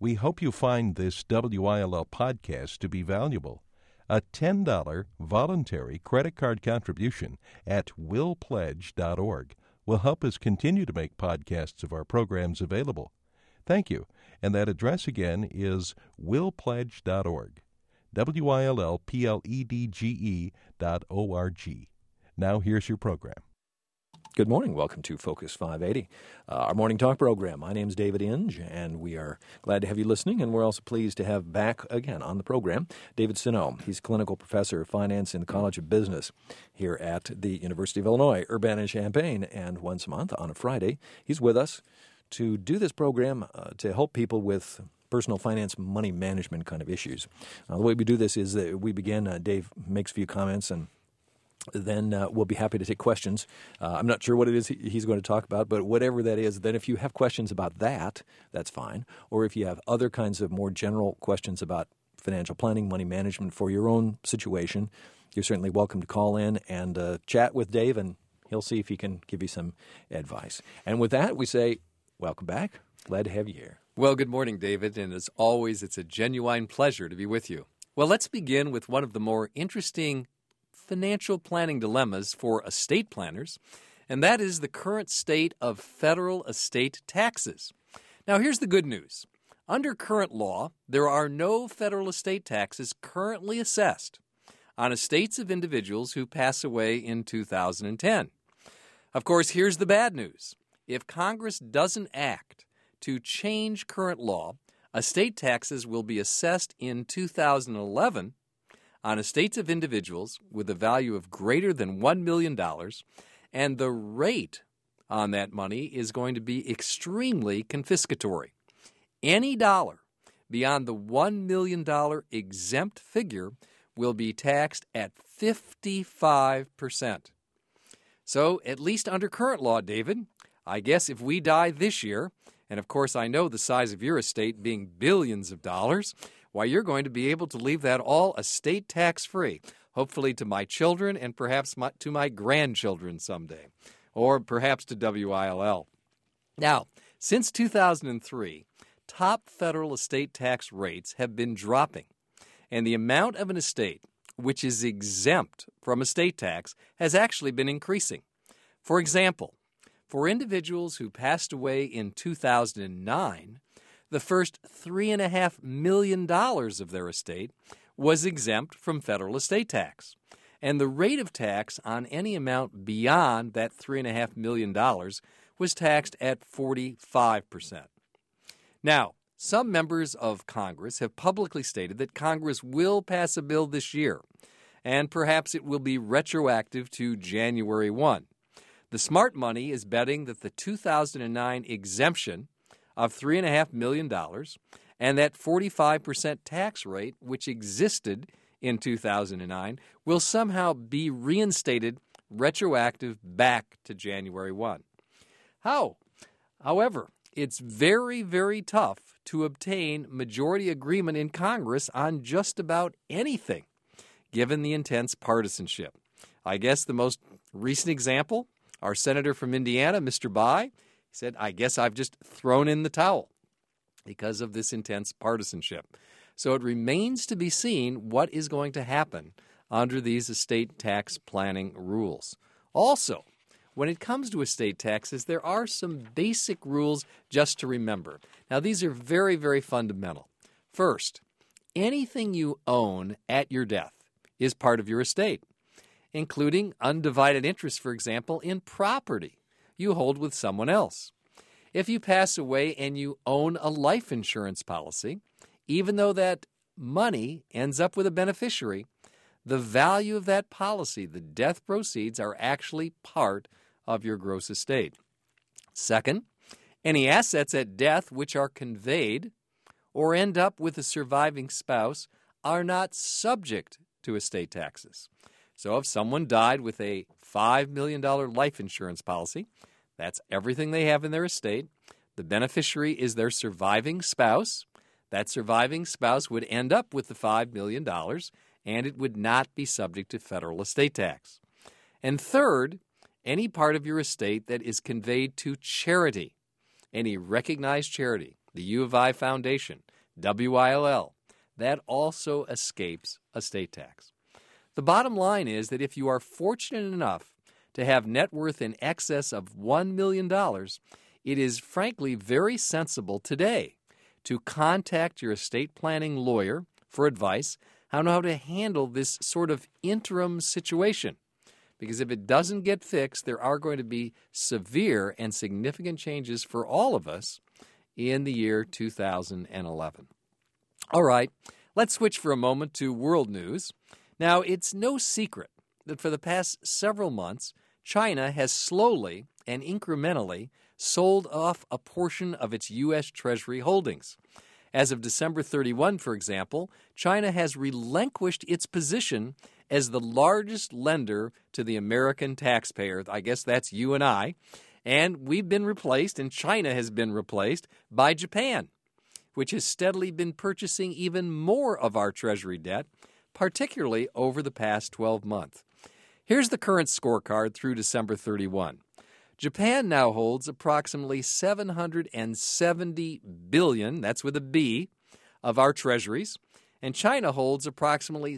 We hope you find this WILL podcast to be valuable. A $10 voluntary credit card contribution at willpledge.org will help us continue to make podcasts of our programs available. Thank you. And that address again is willpledge.org. WILLPLEDGE.org. Now here's your program. Good morning. Welcome to Focus 580, our morning talk program. My name's David Inge, and we are glad to have you listening, and we're also pleased to have back again on the program David Sinow. He's clinical professor of finance in the College of Business here at the University of Illinois, Urbana-Champaign, and once a month on a Friday, he's with us to do this program to help people with personal finance, money management kind of issues. The way we do this is that we begin, Dave makes a few comments, and then we'll be happy to take questions. I'm not sure what it is he's going to talk about, but whatever that is, then if you have questions about that, that's fine. Or if you have other kinds of more general questions about financial planning, money management for your own situation, you're certainly welcome to call in and chat with Dave, and he'll see if he can give you some advice. And with that, we say, welcome back. Glad to have you here. Well, good morning, David, and as always, it's a genuine pleasure to be with you. Well, let's begin with one of the more interesting financial planning dilemmas for estate planners, and that is the current state of federal estate taxes. Now, here's the good news. Under current law, there are no federal estate taxes currently assessed on estates of individuals who pass away in 2010. Of course, here's the bad news. If Congress doesn't act to change current law, estate taxes will be assessed in 2011 on estates of individuals with a value of greater than $1 million, and the rate on that money is going to be extremely confiscatory. Any dollar beyond the $1 million exempt figure will be taxed at 55%. So, at least under current law, David, I guess if we die this year, and of course I know the size of your estate being billions of dollars, why, you're going to be able to leave that all estate tax-free, hopefully to my children and perhaps to my grandchildren someday, or perhaps to WILL. Now, since 2003, top federal estate tax rates have been dropping, and the amount of an estate which is exempt from estate tax has actually been increasing. For example, for individuals who passed away in 2009, the first $3.5 million of their estate was exempt from federal estate tax, and the rate of tax on any amount beyond that $3.5 million was taxed at 45%. Now, some members of Congress have publicly stated that Congress will pass a bill this year, and perhaps it will be retroactive to January 1. The smart money is betting that the 2009 exemption of $3.5 million and that 45% tax rate, which existed in 2009, will somehow be reinstated retroactive back to January 1. However, it's very, very tough to obtain majority agreement in Congress on just about anything, given the intense partisanship. I guess the most recent example, our senator from Indiana, Mr. Bayh, said, I guess I've just thrown in the towel because of this intense partisanship. So it remains to be seen what is going to happen under these estate tax planning rules. Also, when it comes to estate taxes, there are some basic rules just to remember. Now, these are very, very fundamental. First, anything you own at your death is part of your estate, including undivided interest, for example, in property you hold with someone else. If you pass away and you own a life insurance policy, even though that money ends up with a beneficiary, the value of that policy, the death proceeds, are actually part of your gross estate. Second, any assets at death which are conveyed or end up with a surviving spouse are not subject to estate taxes. So if someone died with a $5 million life insurance policy, that's everything they have in their estate. The beneficiary is their surviving spouse. That surviving spouse would end up with the $5 million, and it would not be subject to federal estate tax. And third, any part of your estate that is conveyed to charity, any recognized charity, the U of I Foundation, WILL. That also escapes estate tax. The bottom line is that if you are fortunate enough to have net worth in excess of $1 million, it is frankly very sensible today to contact your estate planning lawyer for advice on how to handle this sort of interim situation. Because if it doesn't get fixed, there are going to be severe and significant changes for all of us in the year 2011. All right, let's switch for a moment to world news. Now, it's no secret that for the past several months, China has slowly and incrementally sold off a portion of its U.S. Treasury holdings. As of December 31, for example, China has relinquished its position as the largest lender to the American taxpayer. I guess that's you and I. And we've been replaced, and China has been replaced by Japan, which has steadily been purchasing even more of our Treasury debt, particularly over the past 12 months. Here's the current scorecard through December 31. Japan now holds approximately $770 billion, that's with a B, of our treasuries, and China holds approximately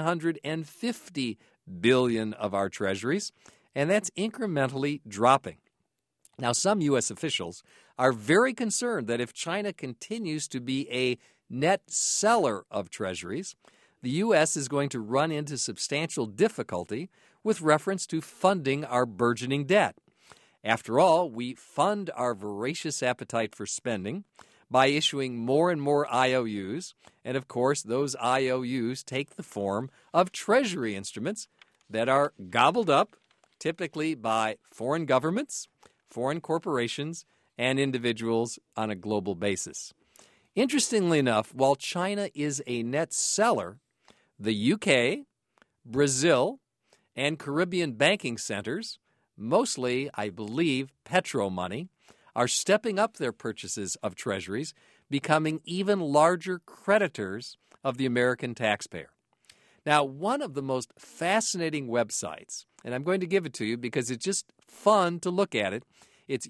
$750 billion of our treasuries, and that's incrementally dropping. Now, some U.S. officials are very concerned that if China continues to be a net seller of treasuries, the U.S. is going to run into substantial difficulty with reference to funding our burgeoning debt. After all, we fund our voracious appetite for spending by issuing more and more IOUs, and of course, those IOUs take the form of treasury instruments that are gobbled up, typically by foreign governments, foreign corporations, and individuals on a global basis. Interestingly enough, while China is a net seller, the UK, Brazil, and Caribbean banking centers, mostly, I believe, petro money, are stepping up their purchases of treasuries, becoming even larger creditors of the American taxpayer. Now, one of the most fascinating websites, and I'm going to give it to you because it's just fun to look at it, it's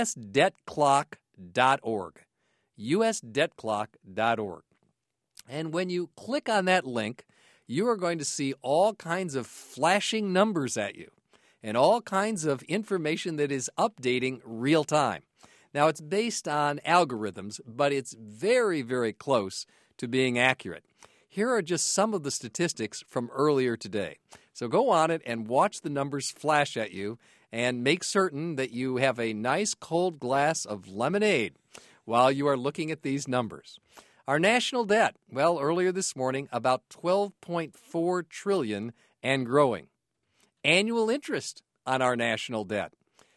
usdebtclock.org, usdebtclock.org. And when you click on that link, you are going to see all kinds of flashing numbers at you and all kinds of information that is updating real time. Now, it's based on algorithms, but it's very, very close to being accurate. Here are just some of the statistics from earlier today. So go on it and watch the numbers flash at you and make certain that you have a nice cold glass of lemonade while you are looking at these numbers. Our national debt, well, earlier this morning, about $12.4 trillion and growing. Annual interest on our national debt,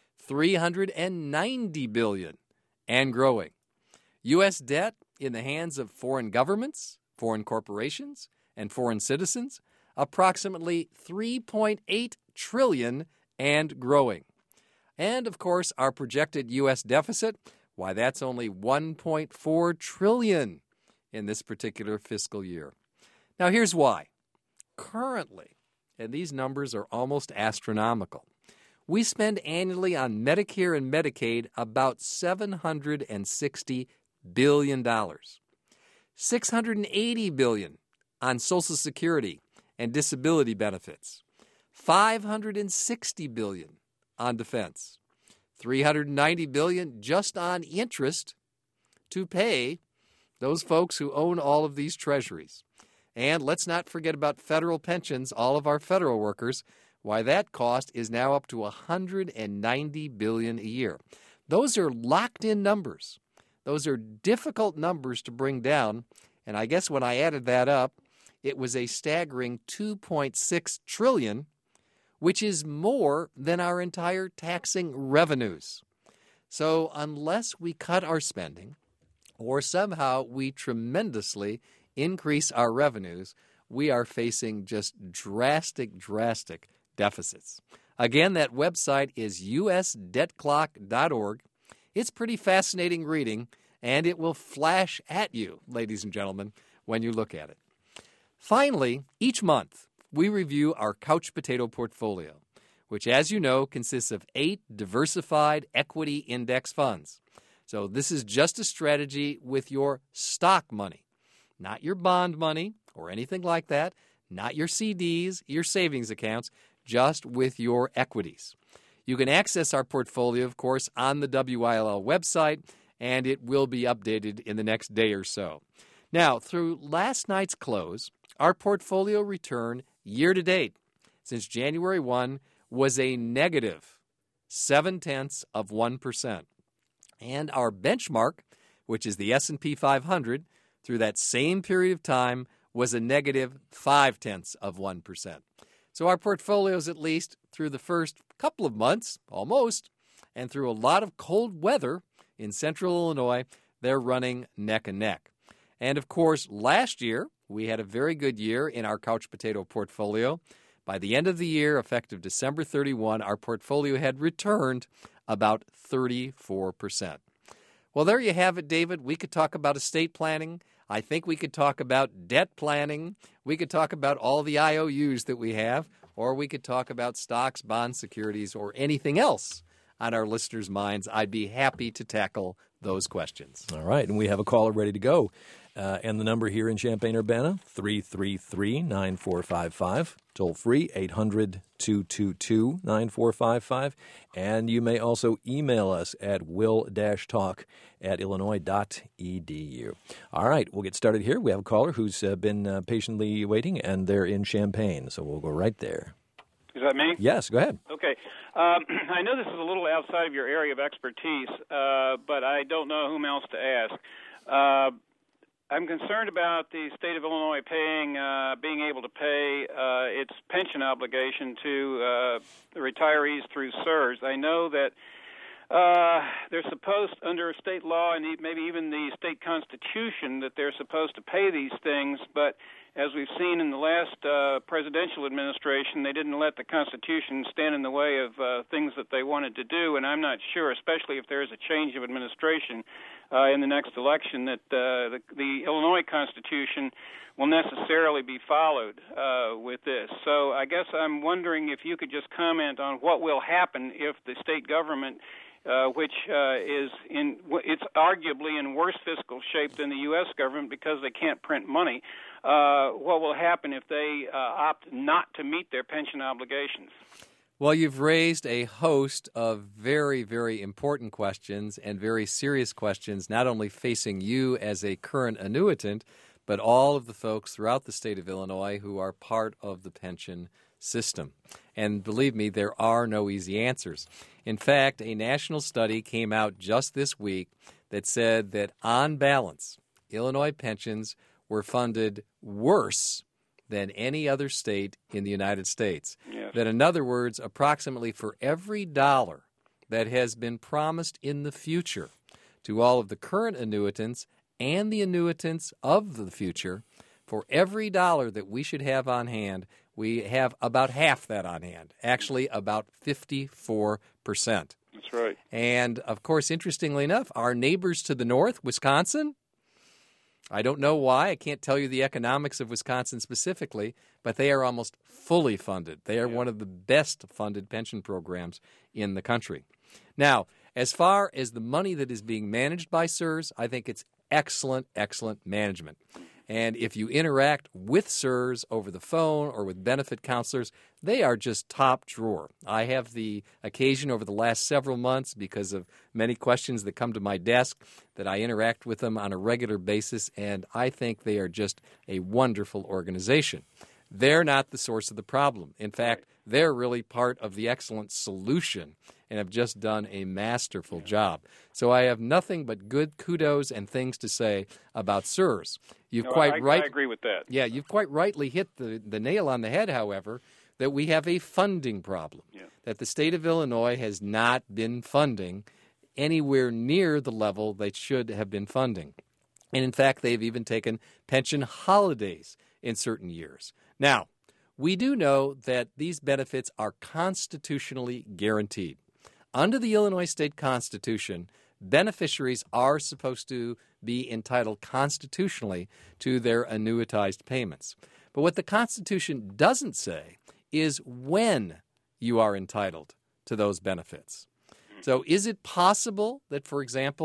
$390 billion and growing. U.S. debt in the hands of foreign governments, foreign corporations, and foreign citizens, approximately $3.8 trillion and growing. And, of course, our projected U.S. deficit, why, that's only $1.4 trillion in this particular fiscal year. Now, here's why. Currently, and these numbers are almost astronomical, we spend annually on Medicare and Medicaid about $760 billion. $680 billion on Social Security and disability benefits. $560 billion on defense. $390 billion just on interest to pay those folks who own all of these treasuries. And let's not forget about federal pensions, all of our federal workers, why that cost is now up to $190 billion a year. Those are locked-in numbers. Those are difficult numbers to bring down, and I guess when I added that up, it was a staggering $2.6 trillion, which is more than our entire taxing revenues. So unless we cut our spending, or somehow we tremendously increase our revenues, we are facing just drastic deficits. Again, that website is usdebtclock.org. It's pretty fascinating reading, and it will flash at you, ladies and gentlemen, when you look at it. Finally, each month, we review our couch potato portfolio, which, as you know, consists of 8 diversified equity index funds. So this is just a strategy with your stock money, not your bond money or anything like that, not your CDs, your savings accounts, just with your equities. You can access our portfolio, of course, on the WILL website, and it will be updated in the next day or so. Now, through last night's close, our portfolio return year-to-date since January 1 was a negative 0.7%. And our benchmark, which is the S&P 500, through that same period of time was a negative 0.5%. So our portfolios, at least through the first couple of months, almost, and through a lot of cold weather in central Illinois, they're running neck and neck. And of course, last year, we had a very good year in our couch potato portfolio. By the end of the year, effective December 31, our portfolio had returned about 34%. Well, there you have it, David. We could talk about estate planning. I think we could talk about debt planning. We could talk about all the IOUs that we have, or we could talk about stocks, bonds, securities, or anything else on our listeners' minds. I'd be happy to tackle those questions. All right, and we have a caller ready to go. And the number here in Champaign-Urbana, 333-9455, toll free, 800-222-9455. And you may also email us at will-talk@illinois.edu. All right, we'll get started here. We have a caller who's been patiently waiting, and they're in Champaign, so we'll go right there. Is that me? Yes, go ahead. Okay. I know this is a little outside of your area of expertise, but I don't know whom else to ask. I'm concerned about the state of Illinois being able to pay its pension obligation to the retirees through CSRS. I know that they're supposed, under state law and maybe even the state constitution, that they're supposed to pay these things, but as we've seen in the last presidential administration, they didn't let the Constitution stand in the way of things that they wanted to do, and I'm not sure, especially if there is a change of administration in the next election, that the Illinois Constitution will necessarily be followed with this. So I guess I'm wondering if you could just comment on what will happen if the state government, which it's arguably in worse fiscal shape than the U.S. government because they can't print money. What will happen if they opt not to meet their pension obligations? Well, you've raised a host of very, very important questions and very serious questions, not only facing you as a current annuitant, but all of the folks throughout the state of Illinois who are part of the pension system. And believe me, there are no easy answers. In fact, a national study came out just this week that said that on balance, Illinois pensions were funded worse than any other state in the United States. Yes. That, in other words, approximately for every dollar that has been promised in the future to all of the current annuitants and the annuitants of the future, for every dollar that we should have on hand, we have about half that on hand, actually about 54%. That's right. And, of course, interestingly enough, our neighbors to the north, Wisconsin, I don't know why. I can't tell you the economics of Wisconsin specifically, but they are almost fully funded. They are one of the best funded pension programs in the country. Now, as far as the money that is being managed by CSRS, I think it's excellent, excellent management. And if you interact with CSRS over the phone or with benefit counselors, they are just top drawer. I have the occasion over the last several months, because of many questions that come to my desk, that I interact with them on a regular basis, and I think they are just a wonderful organization. They're not the source of the problem. In fact, they're really part of the excellent solution and have just done a masterful job. So I have nothing but good kudos and things to say about CSRS. I agree with that. Yeah, you've quite rightly hit the nail on the head, however, that we have a funding problem, that the state of Illinois has not been funding anywhere near the level they should have been funding. And in fact, they've even taken pension holidays in certain years. Now, we do know that these benefits are constitutionally guaranteed. Under the Illinois State Constitution, beneficiaries are supposed to be entitled constitutionally to their annuitized payments. But what the Constitution doesn't say is when you are entitled to those benefits. So is it possible that, for example,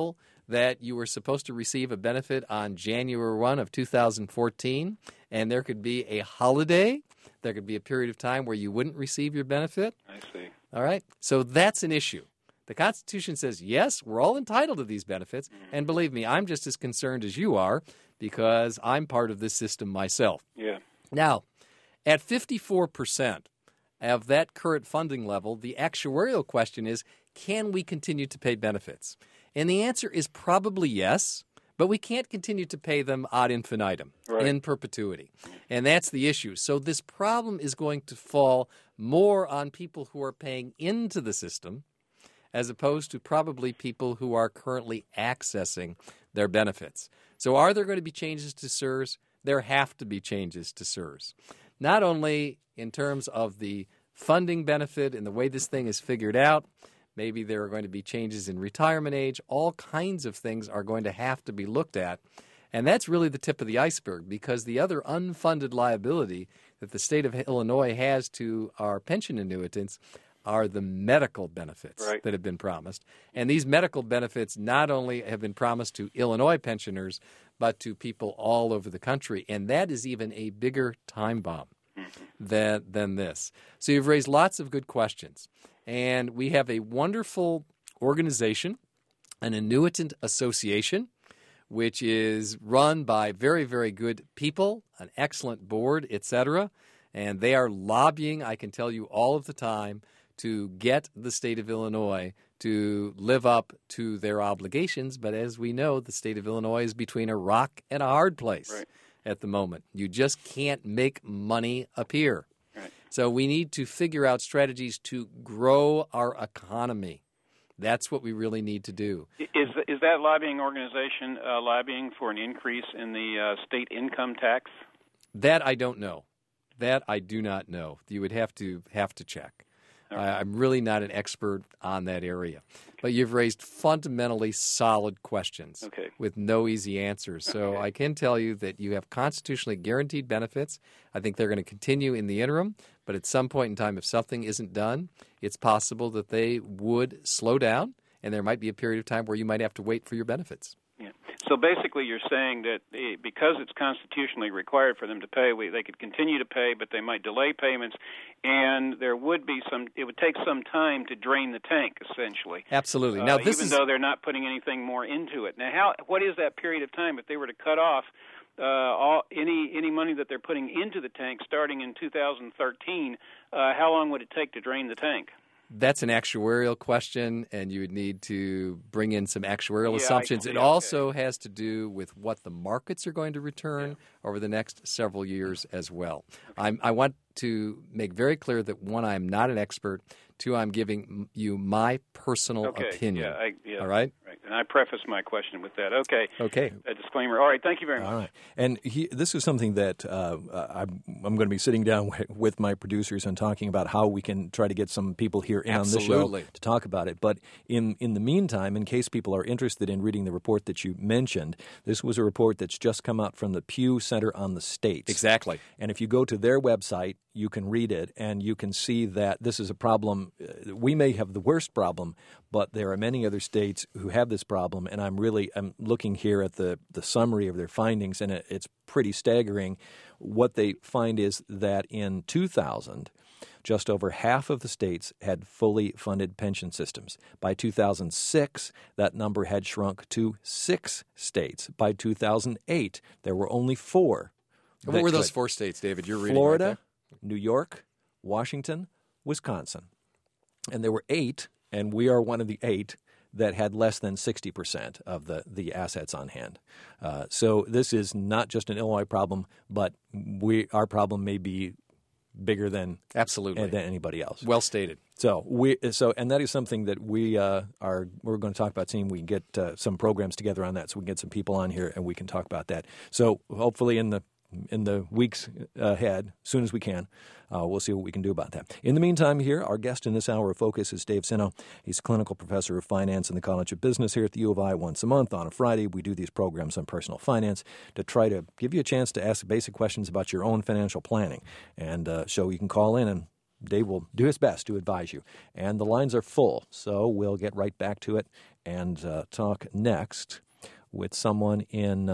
that you were supposed to receive a benefit on January 1 of 2014, and there could be a holiday. There could be a period of time where you wouldn't receive your benefit. I see. All right? So that's an issue. The Constitution says, yes, we're all entitled to these benefits, and believe me, I'm just as concerned as you are because I'm part of this system myself. Yeah. Now, at 54% of that current funding level, the actuarial question is, can we continue to pay benefits? And the answer is probably yes, but we can't continue to pay them ad infinitum, in perpetuity. And that's the issue. So this problem is going to fall more on people who are paying into the system as opposed to probably people who are currently accessing their benefits. So are there going to be changes to CSRS? There have to be changes to CSRS. Not only in terms of the funding benefit and the way this thing is figured out, maybe there are going to be changes in retirement age. All kinds of things are going to have to be looked at. And that's really the tip of the iceberg because the other unfunded liability that the state of Illinois has to our pension annuitants are the medical benefits that have been promised. And these medical benefits not only have been promised to Illinois pensioners, but to people all over the country. And that is even a bigger time bomb than this. So you've raised lots of good questions. And we have a wonderful organization, an annuitant association, which is run by very, very good people, an excellent board, etc. And they are lobbying, I can tell you all of the time, to get the state of Illinois to live up to their obligations. But as we know, the state of Illinois is between a rock and a hard place at the moment. You just can't make money appear. So we need to figure out strategies to grow our economy. That's what we really need to do. Is that lobbying organization lobbying for an increase in the state income tax? That I don't know. That I do not know. You would have to check. I'm really not an expert on that area. But you've raised fundamentally solid questions with no easy answers. So I can tell you that you have constitutionally guaranteed benefits. I think they're going to continue in the interim. But at some point in time, if something isn't done, it's possible that they would slow down, and there might be a period of time where you might have to wait for your benefits. Yeah. So basically you're saying that because it's constitutionally required for them to pay, they could continue to pay, but they might delay payments, and it would take some time to drain the tank, essentially. Absolutely. Now, even though they're not putting anything more into it. Now, what is that period of time if they were to cut off any money that they're putting into the tank starting in 2013? How long would it take to drain the tank? That's an actuarial question, and you would need to bring in some actuarial assumptions. It also has to do with what the markets are going to return over the next several years as well. I want to make very clear that, one, I'm not an expert. Two, I'm giving you my personal opinion. All right? And I preface my question with that. Okay. A disclaimer. All right. Thank you very much. All right. And this is something that I'm going to be sitting down with my producers and talking about how we can try to get some people here in on the show to talk about it. But in the meantime, in case people are interested in reading the report that you mentioned, this was a report that's just come out from the Pew Center on the States. Exactly. And if you go to their website, you can read it, and you can see that this is a problem. We may have the worst problem, but there are many other states who have this problem, and I'm looking here at the summary of their findings, and it's pretty staggering. What they find is that in 2000, just over half of the states had fully funded pension systems. By 2006, that number had shrunk to 6 states. By 2008, there were only 4. What were those 4 states, David? You're reading Florida, right there? New York, Washington, Wisconsin. And there were 8, and we are one of the 8, that had less than 60% of the assets on hand. So this is not just an Illinois problem, but our problem may be bigger than anybody else. Well stated. So and that is something that we're going to talk about, seeing we can get some programs together on that, so we can get some people on here and we can talk about that. So hopefully in the weeks ahead, as soon as we can, we'll see what we can do about that. In the meantime, here, our guest in this hour of focus is Dave Sino. He's a clinical professor of finance in the College of Business here at the U of I. Once a month on a Friday, we do these programs on personal finance to try to give you a chance to ask basic questions about your own financial planning. And so you can call in and Dave will do his best to advise you. And the lines are full, so we'll get right back to it and talk next with someone in,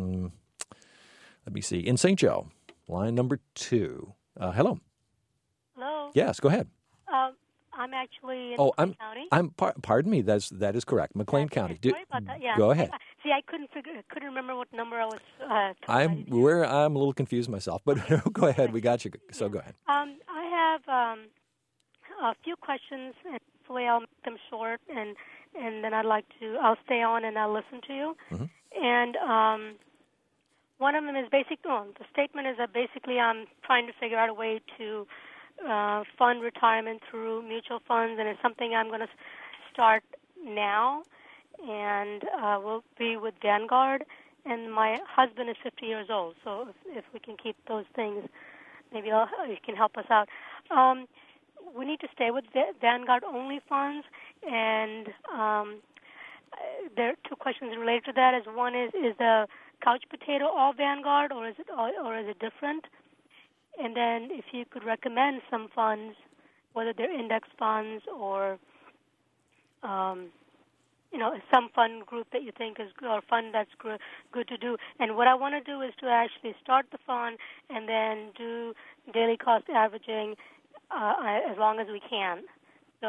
in St. Joe, line number 2. Hello. Hello. Yes, go ahead. I'm actually in McLean County. Pardon me. That is correct. McLean County. Sorry about that. Yeah. Go ahead. See, I couldn't remember what number I was. I'm a little confused myself, but go ahead. We got you. So go ahead. I have a few questions, and hopefully I'll make them short, and then I'll stay on and I'll listen to you. Mm-hmm. And one of them is the statement is that basically I'm trying to figure out a way to fund retirement through mutual funds, and it's something I'm going to start now, and will be with Vanguard. And my husband is 50 years old, so if we can keep those things, maybe you can help us out. We need to stay with Vanguard-only funds, and there are two questions related to that. One is the couch potato all Vanguard, or is it different? And then if you could recommend some funds, whether they're index funds or some fund group that you think is good, or fund that's good to do. And what I want to do is to actually start the fund and then do daily cost averaging as long as we can. So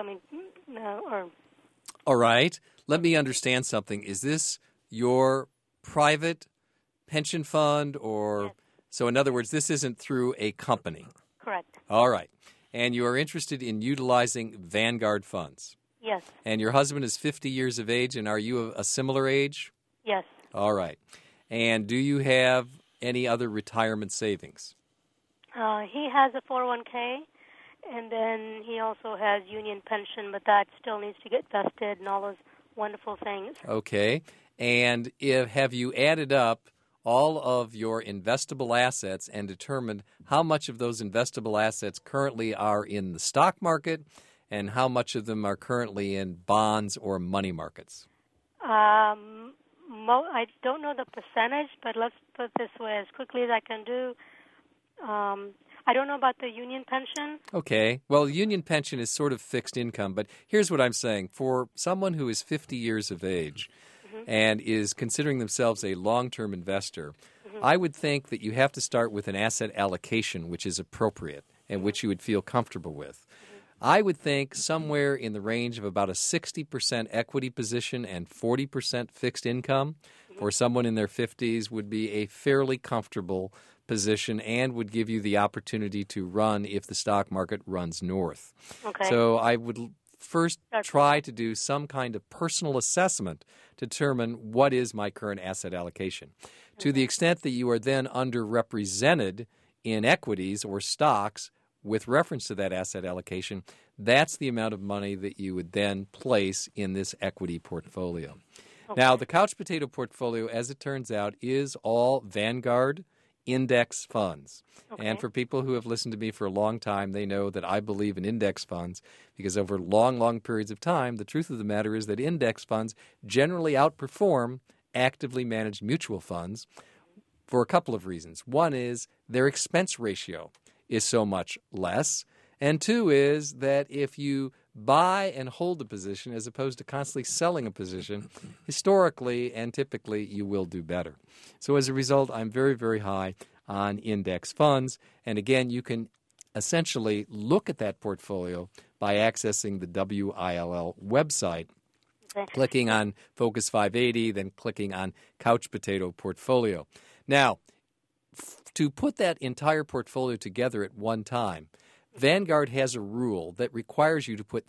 All right. Let me understand something. Is this your private pension fund, or yes. So in other words, this isn't through a company? Correct. All right. And you are interested in utilizing Vanguard funds? Yes. And your husband is 50 years of age, and are you a similar age? Yes. All right. And do you have any other retirement savings? He has a 401k, and then he also has union pension, but that still needs to get vested and all those wonderful things. Okay. And have you added up all of your investable assets and determined how much of those investable assets currently are in the stock market and how much of them are currently in bonds or money markets? I don't know the percentage, but let's put it this way, as quickly as I can do. I don't know about the union pension. Okay. Well, union pension is sort of fixed income, but here's what I'm saying. For someone who is 50 years of age and is considering themselves a long-term investor, I would think that you have to start with an asset allocation which is appropriate and which you would feel comfortable with. I would think somewhere in the range of about a 60% equity position and 40% fixed income for someone in their 50s would be a fairly comfortable position and would give you the opportunity to run if the stock market runs north. Okay. So I would first try to do some kind of personal assessment to determine what is my current asset allocation. To the extent that you are then underrepresented in equities or stocks with reference to that asset allocation, that's the amount of money that you would then place in this equity portfolio. Okay. Now, the couch potato portfolio, as it turns out, is all Vanguard index funds. Okay. And for people who have listened to me for a long time, they know that I believe in index funds because over long, long periods of time, the truth of the matter is that index funds generally outperform actively managed mutual funds for a couple of reasons. One is their expense ratio is so much less. And two is that if you buy and hold a position as opposed to constantly selling a position, historically and typically you will do better. So as a result, I'm very, very high on index funds. And again, you can essentially look at that portfolio by accessing the WILL website, clicking on Focus 580, then clicking on Couch Potato Portfolio. Now, to put that entire portfolio together at one time, Vanguard has a rule that requires you to put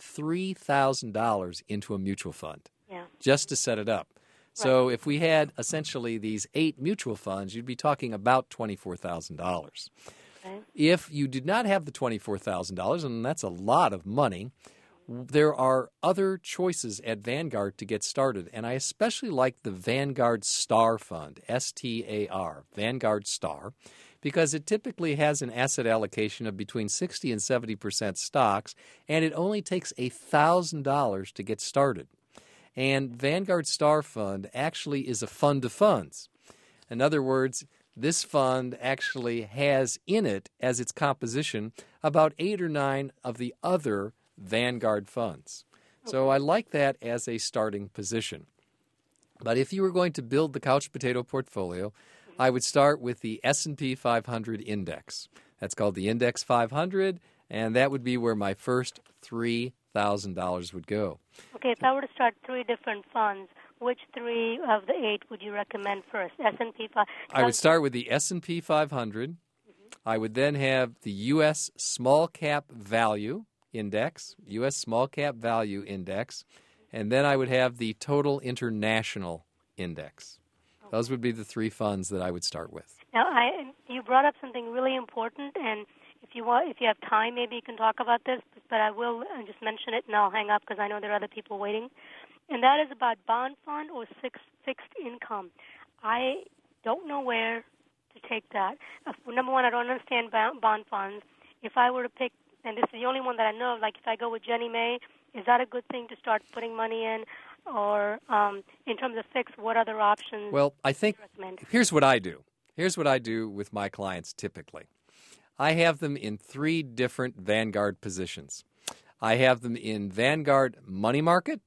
$3,000 into a mutual fund just to set it up. Right. So if we had essentially these 8 mutual funds, you'd be talking about $24,000. Okay. If you did not have the $24,000, and that's a lot of money, there are other choices at Vanguard to get started, and I especially like the Vanguard Star Fund, STAR, Vanguard Star, because it typically has an asset allocation of between 60 and 70% stocks, and it only takes $1,000 to get started. And Vanguard Star Fund actually is a fund of funds. In other words, this fund actually has in it as its composition about 8 or 9 of the other Vanguard funds. So I like that as a starting position. But if you were going to build the couch potato portfolio, I would start with the S&P 500 index. That's called the Index 500, and that would be where my first $3,000 would go. Okay, if I were to start 3 different funds, which 3 of the 8 would you recommend first? S&P 500? I would start with the S&P 500. I would then have the U.S. Small Cap Value Index, U.S. Small Cap Value Index, and then I would have the Total International Index. Those would be the 3 funds that I would start with. Now, you brought up something really important, and if you have time, maybe you can talk about this, but I will just mention it, and I'll hang up because I know there are other people waiting. And that is about bond fund or fixed income. I don't know where to take that. Number one, I don't understand bond funds. If I were to pick, and this is the only one that I know of, like if I go with Jenny May, is that a good thing to start putting money in? Or in terms of fixed, what other options Well, I think do you recommend? here's what I do. Here's what I do with my clients typically. I have them in 3 different Vanguard positions. I have them in Vanguard Money Market.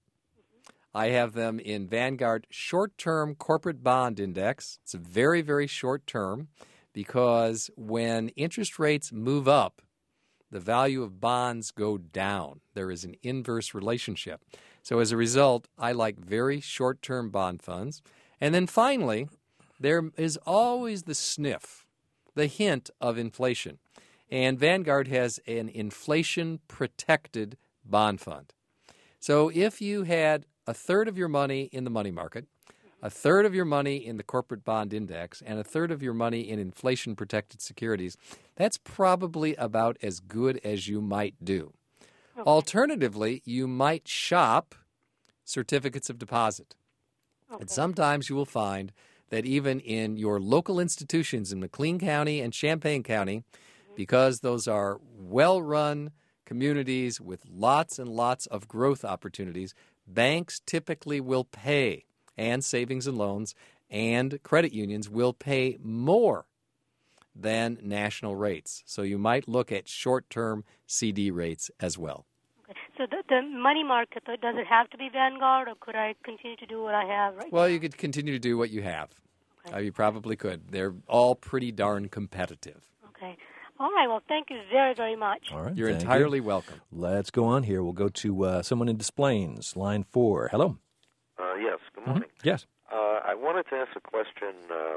I have them in Vanguard Short-Term Corporate Bond Index. It's a very, very short term because when interest rates move up, the value of bonds go down. There is an inverse relationship. So as a result, I like very short-term bond funds. And then finally, there is always the sniff, the hint of inflation. And Vanguard has an inflation-protected bond fund. So if you had a third of your money in the money market, a third of your money in the corporate bond index, and a third of your money in inflation-protected securities, that's probably about as good as you might do. Okay. Alternatively, you might shop certificates of deposit. Okay. And sometimes you will find that even in your local institutions in McLean County and Champaign County, because those are well-run communities with lots and lots of growth opportunities, banks typically will pay, and savings and loans and credit unions will pay more than national rates. So you might look at short-term CD rates as well. Okay. So the money market, does it have to be Vanguard, or could I continue to do what I have right Well, now? you could continue to do what you have. Okay. You probably could. They're all pretty darn competitive. Okay. All right. Well, thank you very, very much. All right. You're thank entirely you. welcome. Let's go on here. We'll go to someone in Des Plaines, line 4. Hello. Yes, good morning. Yes. I wanted to ask a question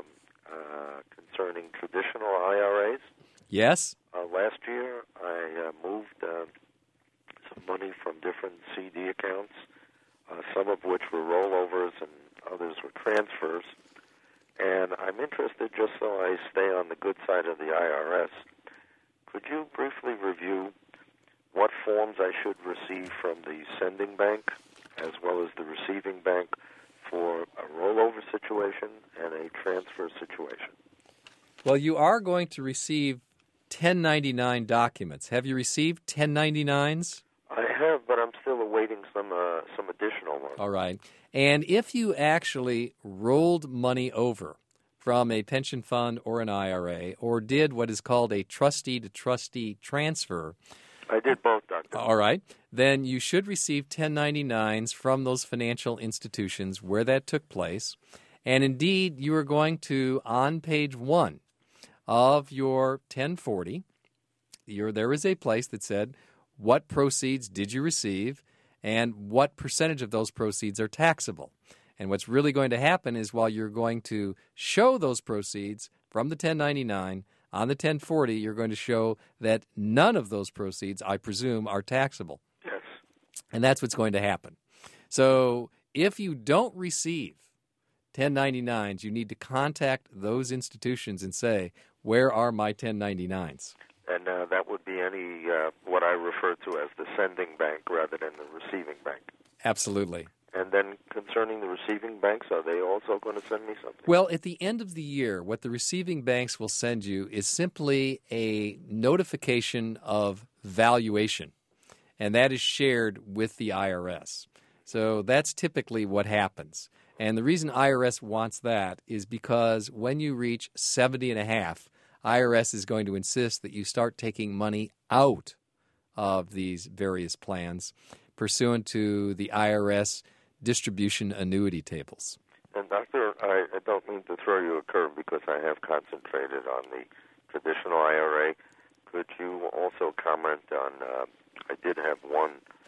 concerning traditional IRAs. Yes? Last year, I moved some money from different CD accounts, some of which were rollovers and others were transfers. And I'm interested, just so I stay on the good side of the IRS, could you briefly review what forms I should receive from the sending bank as well as the receiving bank for a rollover situation and a transfer situation? Well, you are going to receive 1099 documents. Have you received 1099s? I have, but I'm still awaiting some additional ones. All right. And if you actually rolled money over from a pension fund or an IRA or did what is called a trustee-to-trustee transfer, I did both, Doctor. all right, then you should receive 1099s from those financial institutions where that took place. And indeed, you are going to, on page 1 of your 1040, there is a place that said, what proceeds did you receive and what percentage of those proceeds are taxable? And what's really going to happen is while you're going to show those proceeds from the 1099, on the 1040, you're going to show that none of those proceeds, I presume, are taxable. Yes. And that's what's going to happen. So if you don't receive 1099s, you need to contact those institutions and say, where are my 1099s? And that would be any what I refer to as the sending bank rather than the receiving bank. Absolutely. And then concerning the receiving banks, are they also going to send me something? Well, at the end of the year, what the receiving banks will send you is simply a notification of valuation, and that is shared with the IRS. So that's typically what happens. And the reason IRS wants that is because when you reach 70 and a half, IRS is going to insist that you start taking money out of these various plans pursuant to the IRS distribution annuity tables. And Doctor, I don't mean to throw you a curve because I have concentrated on the traditional IRA. Could you also comment on, I did have one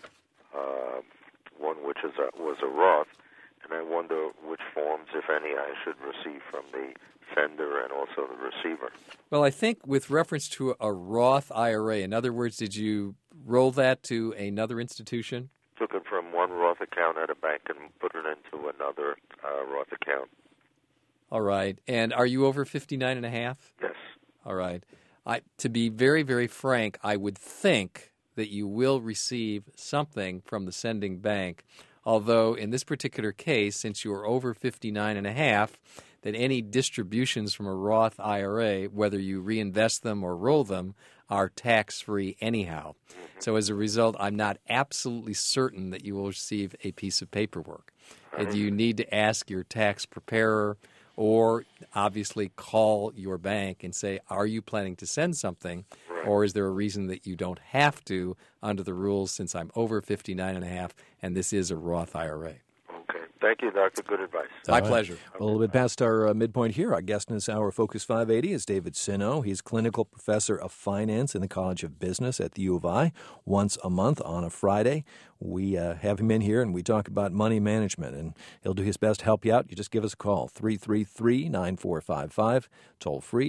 which was a Roth, and I wonder which forms, if any, I should receive from the sender and also the receiver. Well, I think with reference to a Roth IRA, in other words, did you roll that to another institution? Took it from one Roth account at a bank and put it into another Roth account. All right. And are you over 59 and a half? Yes. All right. To be very, very frank, I would think that you will receive something from the sending bank, although in this particular case, since you are over 59 and a half, that any distributions from a Roth IRA, whether you reinvest them or roll them, are tax-free anyhow. So as a result, I'm not absolutely certain that you will receive a piece of paperwork. You need to ask your tax preparer or obviously call your bank and say, are you planning to send something? Or is there a reason that you don't have to under the rules since I'm over 59 and a half and this is a Roth IRA? Okay. Thank you, Doctor. Good advice. My pleasure. A little bit past our midpoint here. Our guest in this hour, Focus 580, is David Sino. He's clinical professor of finance in the College of Business at the U of I. Once a month on a Friday, we have him in here and we talk about money management, and he'll do his best to help you out. You just give us a call, 333-9455, toll free,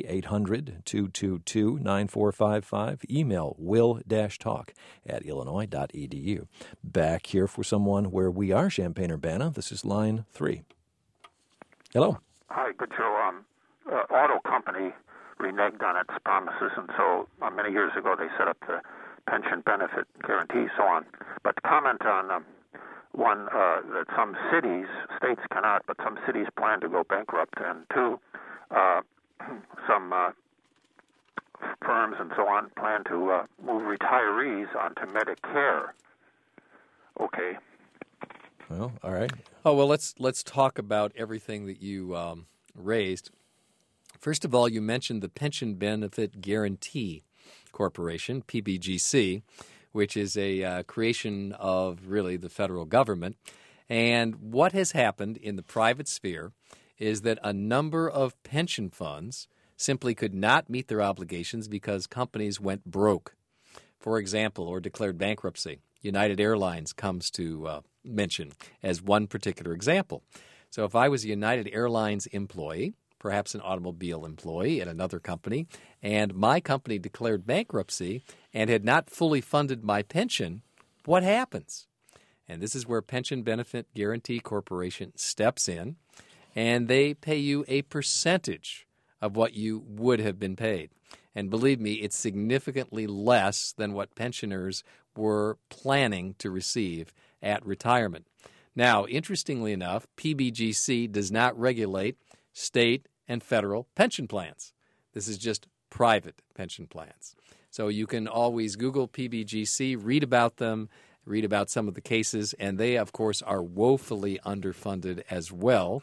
800-222-9455. Email will-talk@illinois.edu. Back here for someone where we are, Champaign-Urbana. This is line 3. Hello. Hi, good show. Auto company reneged on its promises, and so many years ago they set up the pension benefit guarantee, so on. But comment on one, that some cities, states cannot, but some cities plan to go bankrupt, and two, some firms and so on plan to move retirees onto Medicare. Okay. Well, all right. Oh, well, let's talk about everything that you raised. First of all, you mentioned the Pension Benefit Guarantee Corporation, PBGC, which is a creation of really the federal government. And what has happened in the private sphere is that a number of pension funds simply could not meet their obligations because companies went broke, for example, or declared bankruptcy. United Airlines comes to mention as one particular example. So if I was a United Airlines employee, perhaps an automobile employee at another company, and my company declared bankruptcy and had not fully funded my pension, what happens? And this is where Pension Benefit Guarantee Corporation steps in, and they pay you a percentage of what you would have been paid. And believe me, it's significantly less than what pensioners were planning to receive at retirement. Now, interestingly enough, PBGC does not regulate state and federal pension plans. This is just private pension plans. So you can always Google PBGC, read about them, read about some of the cases, and they, of course, are woefully underfunded as well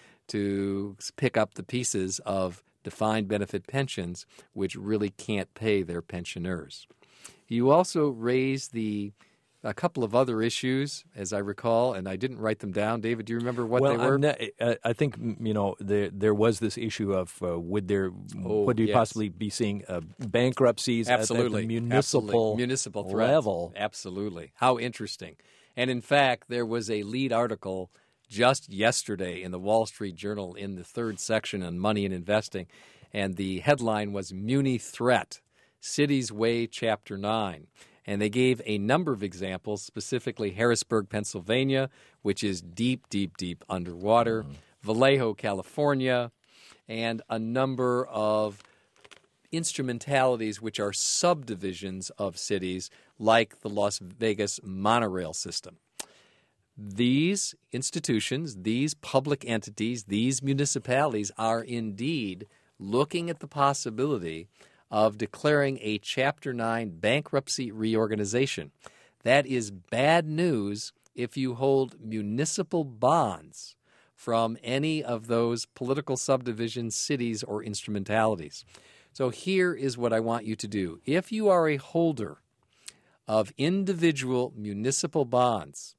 to pick up the pieces of defined benefit pensions, which really can't pay their pensioners. You also raised a couple of other issues, as I recall, and I didn't write them down. David, do you remember what they were? I think, there was this issue of would you possibly be seeing bankruptcies at the municipal level? Absolutely. How interesting. And in fact, there was a lead article just yesterday in the Wall Street Journal in the third section on money and investing, and the headline was Muni Threat, Cities Weigh Chapter 9. And they gave a number of examples, specifically Harrisburg, Pennsylvania, which is deep, deep, deep underwater, Vallejo, California, and a number of instrumentalities which are subdivisions of cities like the Las Vegas monorail system. These institutions, these public entities, these municipalities are indeed looking at the possibility of declaring a Chapter 9 bankruptcy reorganization. That is bad news if you hold municipal bonds from any of those political subdivisions, cities, or instrumentalities. So here is what I want you to do. If you are a holder of individual municipal bonds,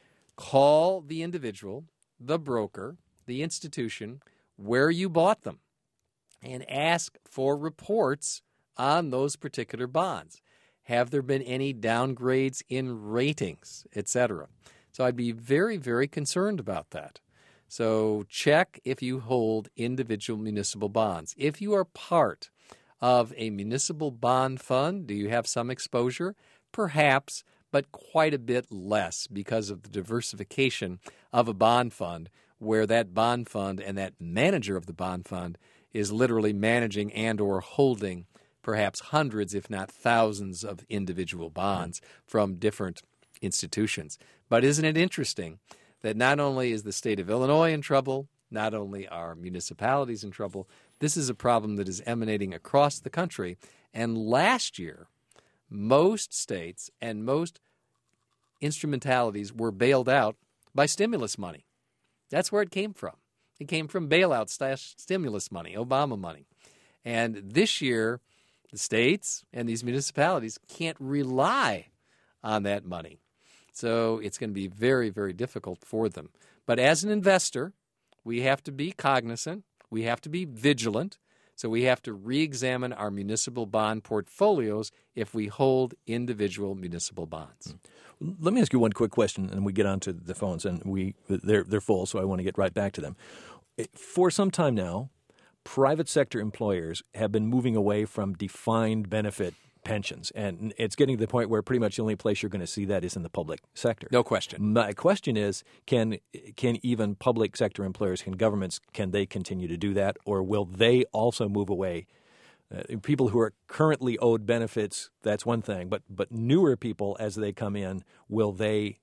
call the individual, the broker, the institution, where you bought them, and ask for reports on those particular bonds. Have there been any downgrades in ratings, etc.? So I'd be very, very concerned about that. So check if you hold individual municipal bonds. If you are part of a municipal bond fund, do you have some exposure? Perhaps, but quite a bit less because of the diversification of a bond fund, where that bond fund and that manager of the bond fund is literally managing and or holding perhaps hundreds, if not thousands, of individual bonds from different institutions. But isn't it interesting that not only is the state of Illinois in trouble, not only are municipalities in trouble, this is a problem that is emanating across the country. And last year, most states and most instrumentalities were bailed out by stimulus money. That's where it came from. It came from bailout stimulus money, Obama money. And this year, the states and these municipalities can't rely on that money. So it's going to be very, very difficult for them. But as an investor, we have to be cognizant. We have to be vigilant. So we have to re-examine our municipal bond portfolios if we hold individual municipal bonds. Let me ask you one quick question, and we get on to the phones, and they're full, so I want to get right back to them. For some time now, private sector employers have been moving away from defined benefit pensions, and it's getting to the point where pretty much the only place you're going to see that is in the public sector. No question. My question is, can even public sector employers, can governments, can they continue to do that, or will they also move away? People who are currently owed benefits, that's one thing, but newer people as they come in, will they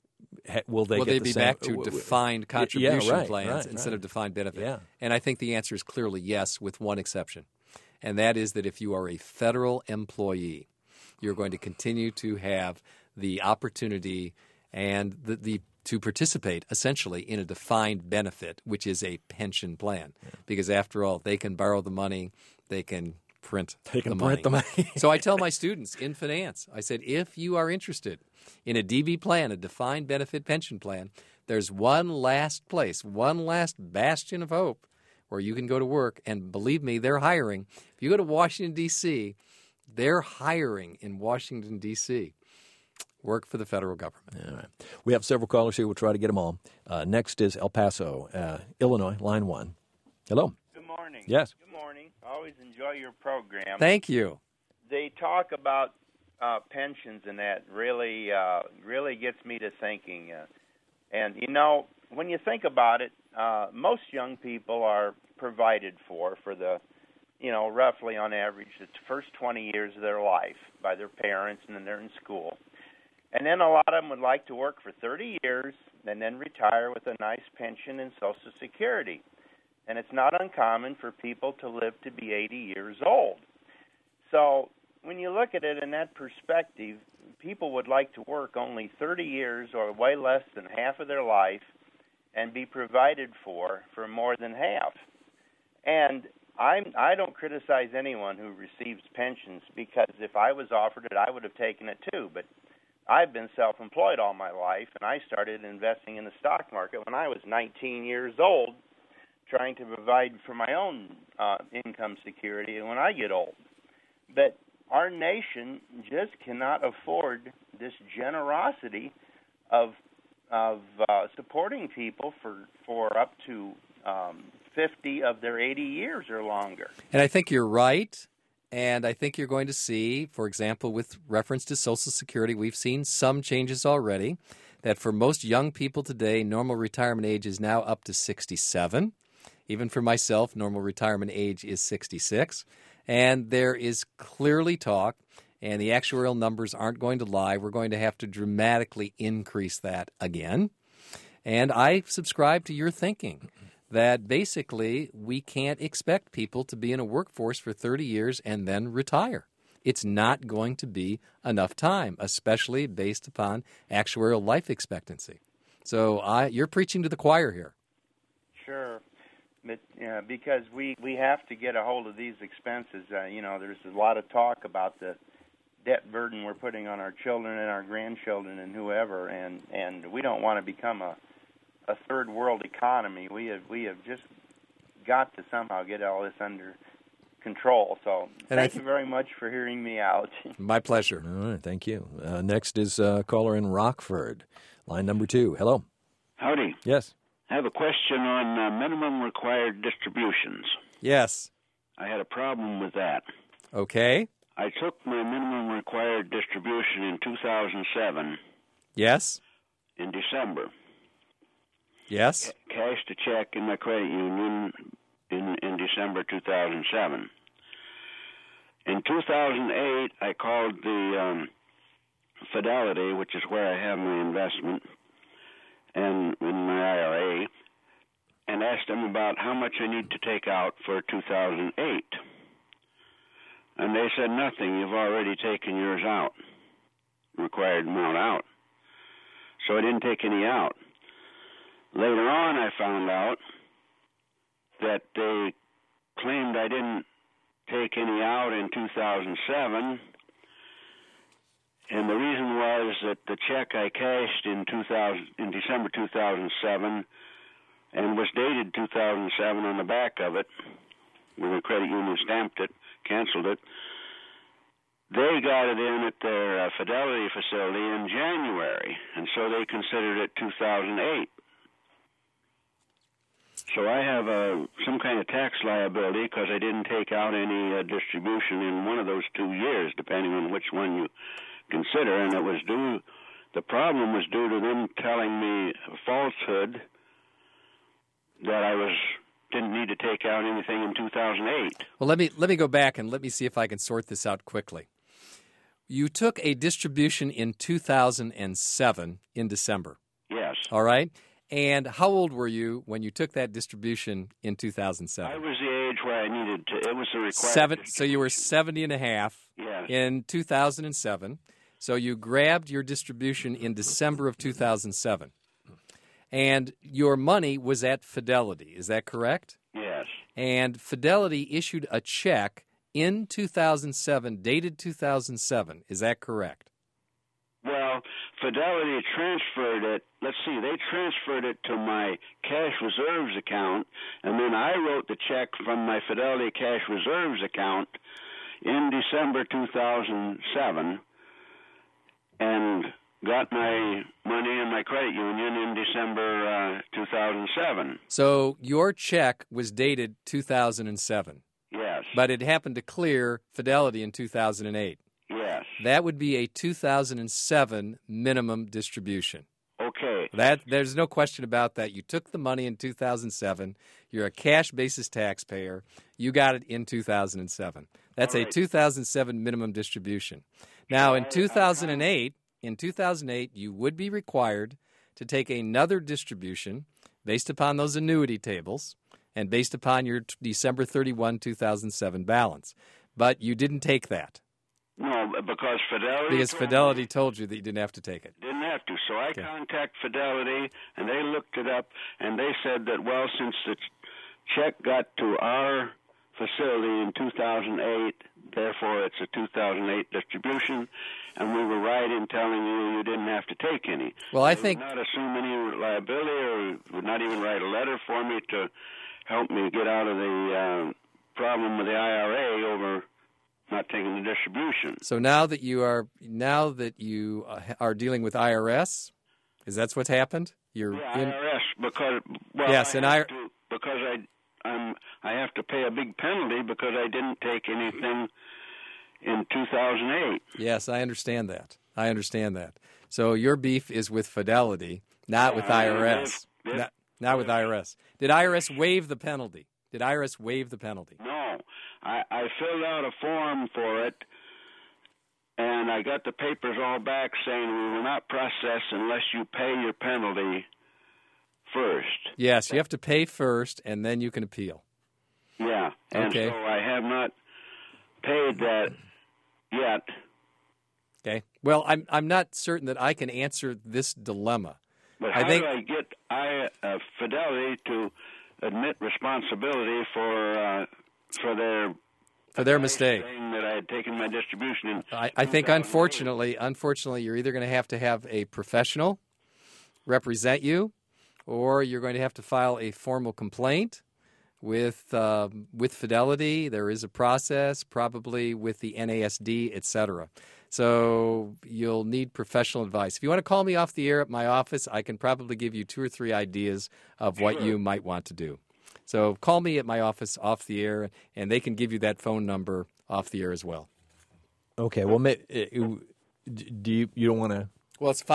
be back to defined contribution plans instead of defined benefit? Yeah. And I think the answer is clearly yes, with one exception. And that is that if you are a federal employee, you're going to continue to have the opportunity and to participate essentially in a defined benefit, which is a pension plan. Yeah. Because after all, they can borrow the money, they can print the money. So I tell my students in finance, I said, if you are interested in a DB plan, a defined benefit pension plan, there's one last place, one last bastion of hope where you can go to work. And believe me, they're hiring. If you go to Washington, D.C., they're hiring in Washington, D.C. Work for the federal government. All right. We have several callers here. We'll try to get them all. Next is El Paso, Illinois, line 1. Hello. Good morning. Yes. Good morning. I always enjoy your program. Thank you. They talk about pensions, and that really gets me to thinking. And, you know, when you think about it, most young people are provided for the, you know, roughly on average, the first 20 years of their life by their parents, and then they're in school. And then a lot of them would like to work for 30 years and then retire with a nice pension and Social Security. And it's not uncommon for people to live to be 80 years old. So when you look at it in that perspective, people would like to work only 30 years or way less than half of their life and be provided for more than half. And I don't criticize anyone who receives pensions, because if I was offered it, I would have taken it too. But I've been self-employed all my life, and I started investing in the stock market when I was 19 years old, trying to provide for my own income security when I get old. But our nation just cannot afford this generosity of supporting people for up to 50 of their 80 years or longer. And I think you're right. And I think you're going to see, for example, with reference to Social Security, we've seen some changes already, that for most young people today, normal retirement age is now up to 67. Even for myself, normal retirement age is 66. And there is clearly talk, and the actuarial numbers aren't going to lie, we're going to have to dramatically increase that again. And I subscribe to your thinking that basically we can't expect people to be in a workforce for 30 years and then retire. It's not going to be enough time, especially based upon actuarial life expectancy. So you're preaching to the choir here. sure. But because we have to get a hold of these expenses. There's a lot of talk about the debt burden we're putting on our children and our grandchildren and whoever, and we don't want to become a third world economy. We have just got to somehow get all this under control. So thank you very much for hearing me out. My pleasure. All right, thank you. Next is a caller in Rockford, line number 2. Hello. Howdy. Yes. I have a question on minimum required distributions. Yes. I had a problem with that. Okay. I took my minimum required distribution in 2007. Yes. In December. Yes. Cashed a check in my credit union in December 2007. In 2008, I called the Fidelity, which is where I have my investment, and in my IRA, and asked them about how much I need to take out for 2008. And they said, nothing, you've already taken yours out, required amount out. So I didn't take any out. Later on, I found out that they claimed I didn't take any out in 2007, and the reason was that the check I cashed in December 2007 and was dated 2007 on the back of it, when the credit union stamped it, canceled it, they got it in at their Fidelity facility in January, and so they considered it 2008. So I have some kind of tax liability because I didn't take out any distribution in one of those 2 years, depending on which one you consider, and it was due. The problem was due to them telling me a falsehood that I didn't need to take out anything in 2008. Well, let me go back and let me see if I can sort this out quickly. You took a distribution in 2007 in December. Yes. All right. And how old were you when you took that distribution in 2007? I was the age where I needed to. It was the required. So you were 70 and a half in 2007. So you grabbed your distribution in December of 2007. And your money was at Fidelity. Is that correct? Yes. And Fidelity issued a check in 2007, dated 2007. Is that correct? Well, Fidelity transferred it. Let's see, they transferred it to my cash reserves account, and then I wrote the check from my Fidelity cash reserves account in December 2007 and got my money in my credit union in December 2007. So your check was dated 2007. Yes. But it happened to clear Fidelity in 2008. Yes. That would be a 2007 minimum distribution. Okay. There's no question about that. You took the money in 2007. You're a cash basis taxpayer. You got it in 2007. That's a 2007 minimum distribution. Now, in 2008, you would be required to take another distribution based upon those annuity tables and based upon your December 31, 2007 balance. But you didn't take that. No, because Fidelity told you that you didn't have to take it. Didn't have to. So I contacted Fidelity, and they looked it up, and they said that, well, since the check got to our facility in 2008, therefore it's a 2008 distribution, and we were right in telling you didn't have to take any. Well, I think would not assume any liability, or would not even write a letter for me to help me get out of the problem with the IRA over not taking the distribution. So now that you are dealing with IRS, is that what's happened? IRS because I have to pay a big penalty because I didn't take anything in 2008. Yes, I understand that. So your beef is with Fidelity, not with IRS. Not with IRS. Did IRS waive the penalty? No. I filled out a form for it, and I got the papers all back saying we will not process unless you pay your penalty first. Yes, you have to pay first, and then you can appeal. Yeah, and so I have not paid that yet. Okay. Well, I'm not certain that I can answer this dilemma. But how do I get Fidelity to admit responsibility for their mistake. Saying that I had taken my distribution in. I think unfortunately, you're either going to have a professional represent you, or you're going to have to file a formal complaint with Fidelity. There is a process, probably with the NASD, etc. So you'll need professional advice. If you want to call me off the air at my office, I can probably give you 2 or 3 ideas of what you might want to do. So call me at my office off the air, and they can give you that phone number off the air as well. Okay. Well, do you don't want to? Well, it's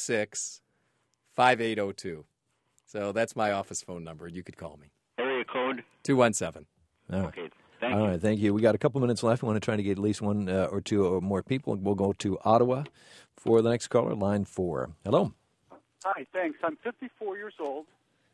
586-5802. So that's my office phone number. You could call me. Area code? 217. All right. Okay. Thank you. All right, thank you. We got a couple minutes left. We want to try to get at least 1 or 2 or more people. We'll go to Ottawa for the next caller, line 4. Hello. Hi, thanks. I'm 54 years old.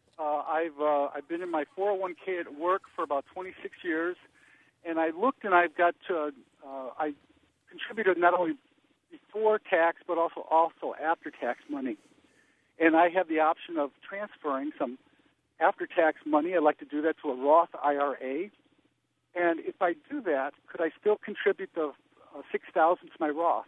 I've been in my 401k at work for about 26 years, and I looked and I've got I contributed not only before tax but also after tax money, and I have the option of transferring some after tax money. I'd like to do that to a Roth IRA, and if I do that, could I still contribute the $6,000 to my Roth?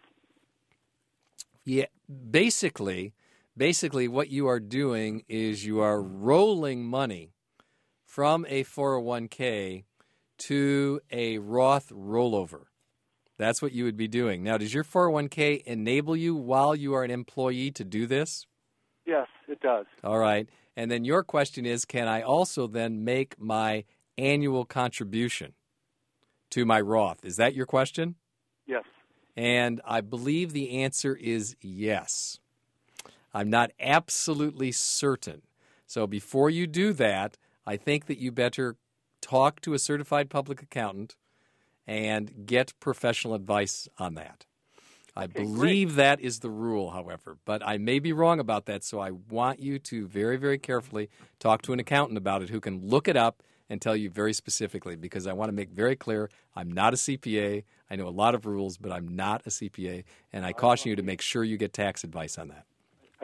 Yeah, basically what you are doing is you are rolling money from a 401k to a Roth rollover. That's what you would be doing. Now, does your 401k enable you while you are an employee to do this? Yes, it does. All right. And then your question is, can I also then make my annual contribution to my Roth? Is that your question? Yes. And I believe the answer is yes. I'm not absolutely certain. So before you do that, I think that you better talk to a certified public accountant and get professional advice on that. I believe that is the rule, however, but I may be wrong about that, so I want you to very, very carefully talk to an accountant about it who can look it up and tell you very specifically, because I want to make very clear I'm not a CPA. I know a lot of rules, but I'm not a CPA, and I caution you to make sure you get tax advice on that.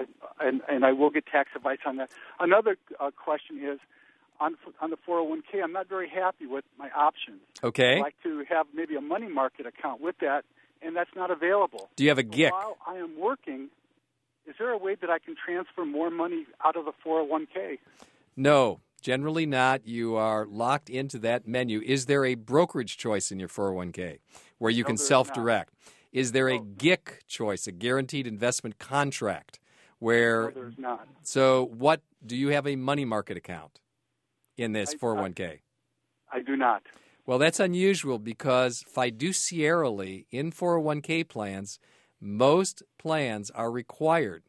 And I will get tax advice on that. Another question is, on the 401k, I'm not very happy with my options. Okay. I'd like to have maybe a money market account with that, and that's not available. Do you have a GIC? While I am working, is there a way that I can transfer more money out of the 401k? No, generally not. You are locked into that menu. Is there a brokerage choice in your 401k where you can self-direct? Is there a GIC choice, a guaranteed investment contract, where? No, there's not. So what, do you have a money market account in this 401k? I do not. Well, that's unusual because fiduciarily in 401k plans, most plans are required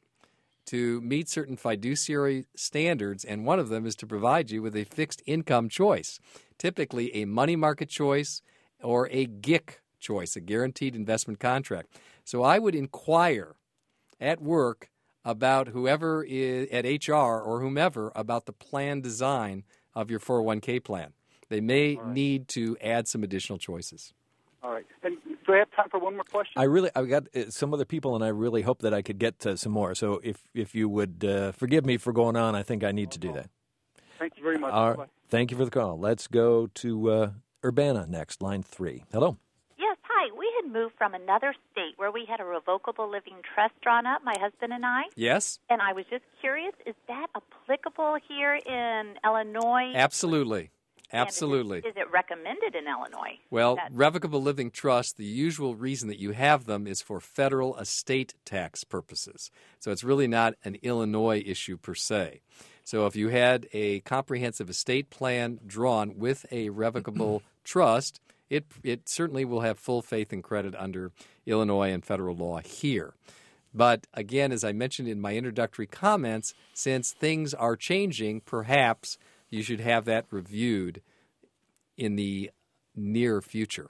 to meet certain fiduciary standards, and one of them is to provide you with a fixed income choice, typically a money market choice or a GIC choice, a guaranteed investment contract. So I would inquire at work about whoever is at HR or whomever about the plan design of your 401k plan. They may need to add some additional choices. All right. And do I have time for one more question? I've got some other people, and I really hope that I could get to some more. So if you would forgive me for going on, I think I need to do that. Thank you very much. Thank you for the call. Let's go to Urbana next, line 3. Hello. Yes, hi. We had moved from another state where we had a revocable living trust drawn up, my husband and I. Yes. And I was just curious, is that applicable here in Illinois? Absolutely. Absolutely. Is it recommended in Illinois? Well, revocable living trust, the usual reason that you have them is for federal estate tax purposes. So it's really not an Illinois issue per se. So if you had a comprehensive estate plan drawn with a revocable trust, it certainly will have full faith and credit under Illinois and federal law here. But again, as I mentioned in my introductory comments, since things are changing, perhaps you should have that reviewed in the near future.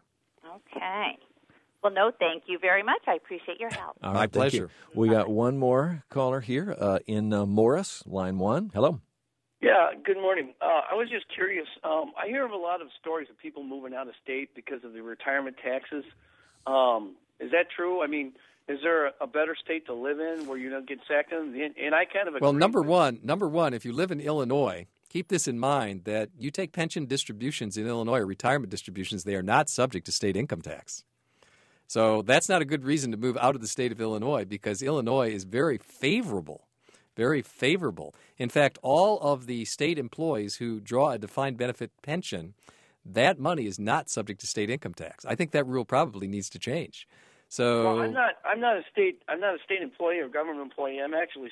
Okay. Well, no, thank you very much. I appreciate your help. All My right, pleasure. We got one more caller here in Morris, line 1. Hello. Yeah, good morning. I was just curious. I hear of a lot of stories of people moving out of state because of the retirement taxes. Is that true? I mean, is there a better state to live in where you don't get sacked in? And I kind of agree. Well, number one, if you live in Illinois, keep this in mind, that you take pension distributions in Illinois, or retirement distributions, they are not subject to state income tax. So that's not a good reason to move out of the state of Illinois, because Illinois is very favorable. Very favorable. In fact, all of the state employees who draw a defined benefit pension, that money is not subject to state income tax. I think that rule probably needs to change. So, well, I'm not a state employee or government employee. I'm actually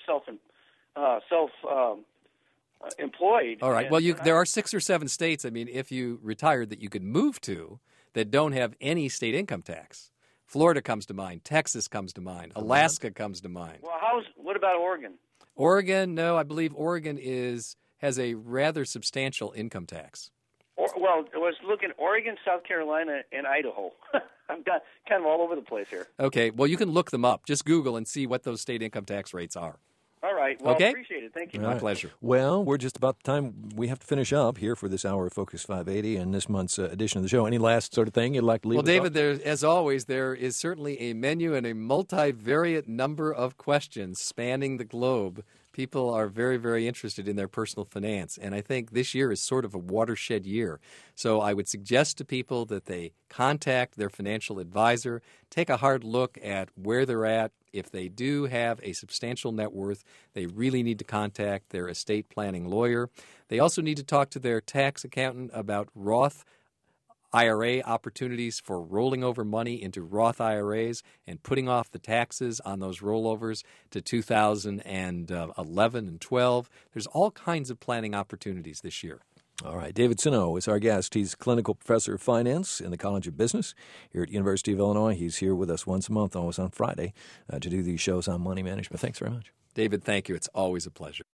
employed. All right. Well, there are 6 or 7 states, I mean, if you retired, that you could move to that don't have any state income tax. Florida comes to mind. Texas comes to mind. Alaska comes to mind. Well, what about Oregon? Oregon, no, I believe Oregon has a rather substantial income tax. Well, I was looking at Oregon, South Carolina, and Idaho. I'm kind of all over the place here. Okay, well, you can look them up. Just Google and see what those state income tax rates are. All right. Well, okay? I appreciate it. Thank you. My pleasure. Well, we're just about the time we have to finish up here for this hour of Focus 580 and this month's edition of the show. Any last sort of thing you'd like to leave Well, us David, off? as always, there is certainly a menu and a multivariate number of questions spanning the globe. People are very, very interested in their personal finance, and I think this year is sort of a watershed year. So I would suggest to people that they contact their financial advisor, take a hard look at where they're at. If they do have a substantial net worth, they really need to contact their estate planning lawyer. They also need to talk to their tax accountant about Roth IRA opportunities for rolling over money into Roth IRAs and putting off the taxes on those rollovers to 2011 and 12. There's all kinds of planning opportunities this year. All right. David Sinow is our guest. He's clinical professor of finance in the College of Business here at the University of Illinois. He's here with us once a month, always on Friday, to do these shows on money management. Thanks very much. David, thank you. It's always a pleasure.